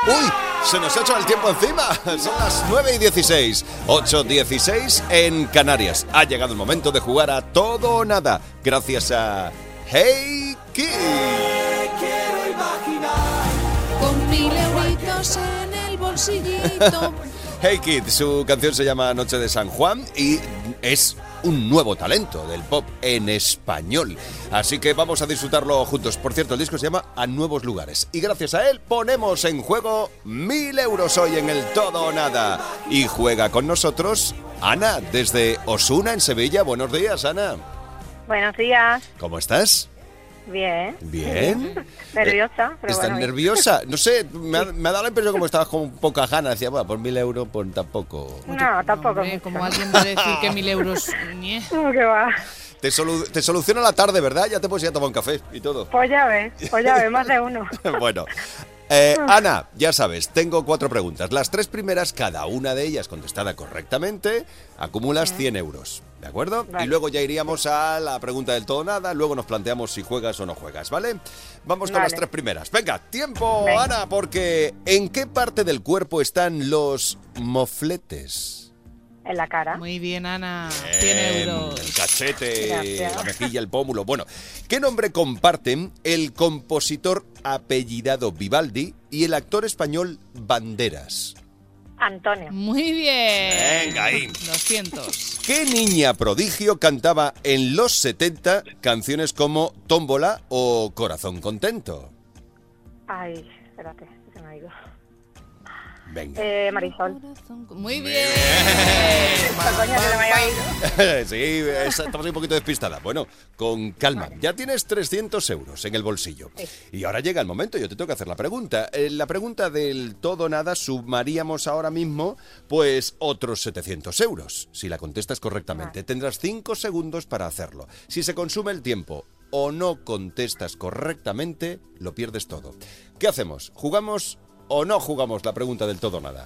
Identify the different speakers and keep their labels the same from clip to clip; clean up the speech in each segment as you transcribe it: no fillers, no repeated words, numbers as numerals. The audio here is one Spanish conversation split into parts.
Speaker 1: ¡Uy! Se nos ha hecho el tiempo encima. Son las 9:16, 8:16 en Canarias. Ha llegado el momento de jugar a todo o nada, gracias a Hey Kid.
Speaker 2: Quiero imaginar
Speaker 3: Con 1000 euritos en el bolsillito.
Speaker 1: Hey Kid, su canción se llama Noche de San Juan y es un nuevo talento del pop en español. Así que vamos a disfrutarlo juntos. Por cierto, el disco se llama A Nuevos Lugares. Y gracias a él ponemos en juego 1000 euros hoy en el Todo o Nada. Y juega con nosotros Ana, desde Osuna, en Sevilla. Buenos días, Ana.
Speaker 4: Buenos días.
Speaker 1: ¿Cómo estás?
Speaker 4: Bien.
Speaker 1: Bien.
Speaker 4: Nerviosa, pero
Speaker 1: ¿Estás
Speaker 4: bueno.
Speaker 1: nerviosa? No sé, me ha dado la impresión como estabas con poca ganas. Decía, bueno, por 1000 euros, pues tampoco.
Speaker 4: No, tampoco.
Speaker 3: Hombre, como alguien va a decir que 1000 euros... ñe.
Speaker 4: ¿Cómo que va?
Speaker 1: Te soluciona la tarde, ¿verdad? Ya te puedes ir a tomar un café y todo.
Speaker 4: Pues ya ves, más de uno.
Speaker 1: Bueno, Ana, ya sabes, tengo 4 preguntas. Las 3 primeras, cada una de ellas contestada correctamente, acumulas 100 euros, ¿de acuerdo?
Speaker 4: Vale.
Speaker 1: Y luego ya iríamos a la pregunta del todo o nada, luego nos planteamos si juegas o no juegas, ¿vale? Vamos con
Speaker 4: Vale.
Speaker 1: las 3 primeras. Venga, tiempo,
Speaker 4: Venga.
Speaker 1: Ana, porque ¿en qué parte del cuerpo están los mofletes?
Speaker 4: En la cara.
Speaker 3: Muy bien, Ana. 100 euros.
Speaker 1: El cachete,
Speaker 4: Gracias.
Speaker 1: la mejilla, el pómulo. Bueno, ¿qué nombre comparten el compositor apellidado Vivaldi y el actor español Banderas?
Speaker 4: Antonio.
Speaker 3: Muy bien.
Speaker 1: Venga, ahí.
Speaker 3: 200.
Speaker 1: ¿Qué niña prodigio cantaba en los 70 canciones como Tómbola o Corazón Contento?
Speaker 4: Ay, espérate, se me ha ido.
Speaker 1: Venga.
Speaker 4: Marisol.
Speaker 3: Muy bien.
Speaker 4: Esta coña que se me había ido.
Speaker 1: Sí, estamos un poquito despistada. Bueno, con calma. Ya tienes 300 euros en el bolsillo.
Speaker 4: Sí.
Speaker 1: Y ahora llega el momento, yo te tengo que hacer la pregunta. La pregunta del todo o nada sumaríamos ahora mismo, pues, otros 700 euros. Si la contestas correctamente, tendrás 5 segundos para hacerlo. Si se consume el tiempo o no contestas correctamente, lo pierdes todo. ¿Qué hacemos? ¿Jugamos o no jugamos la pregunta del todo o nada?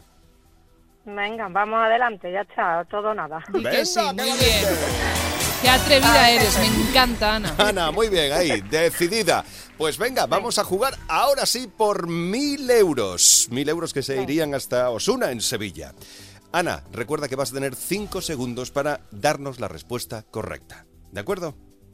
Speaker 4: Venga, vamos adelante, ya está, todo o nada.
Speaker 3: Di que sí,
Speaker 1: Venga,
Speaker 3: muy
Speaker 1: qué
Speaker 3: bien.
Speaker 1: valiente.
Speaker 3: Qué atrevida eres, me encanta, Ana.
Speaker 1: Ana, muy bien, ahí, decidida. Pues venga, vamos a jugar ahora sí por 1000 euros. 1000 euros que se irían hasta Osuna, en Sevilla. Ana, recuerda que vas a tener 5 segundos para darnos la respuesta correcta. ¿De acuerdo?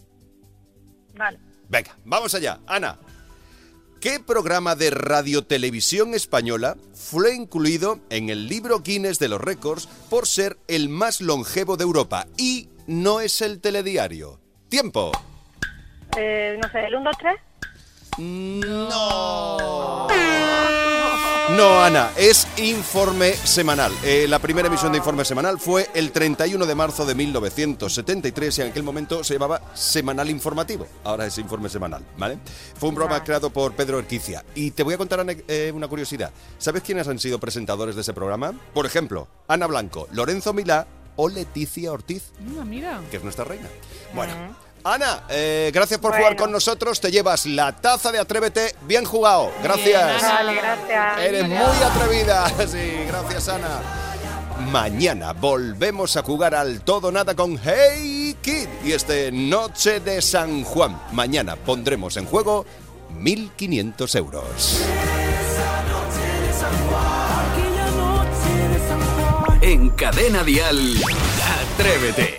Speaker 4: Vale.
Speaker 1: Venga, vamos allá. Ana, ¿qué programa de radiotelevisión española fue incluido en el libro Guinness de los récords por ser el más longevo de Europa? Y no es el telediario. ¡Tiempo!
Speaker 4: No sé, el 1, 2, 3.
Speaker 1: No. No, Ana, es Informe Semanal. La primera emisión de Informe Semanal fue el 31 de marzo de 1973 y en aquel momento se llamaba Semanal Informativo. Ahora es Informe Semanal, ¿vale? Fue un programa creado por Pedro Erquicia. Y te voy a contar una curiosidad. ¿Sabes quiénes han sido presentadores de ese programa? Por ejemplo, Ana Blanco, Lorenzo Milá o Leticia Ortiz,
Speaker 3: Mira.
Speaker 1: que es nuestra reina. Bueno, Ana, gracias por jugar con nosotros. Te llevas la taza de Atrévete. Bien jugado. Gracias.
Speaker 3: Ana.
Speaker 4: Vale, gracias.
Speaker 1: Eres muy atrevida. Sí, gracias, Ana. Mañana volvemos a jugar al todo o nada con Hey Kid y Noche de San Juan. Mañana pondremos en juego 1.500 euros.
Speaker 2: aquella noche de San Juan.
Speaker 5: En Cadena Dial, Atrévete.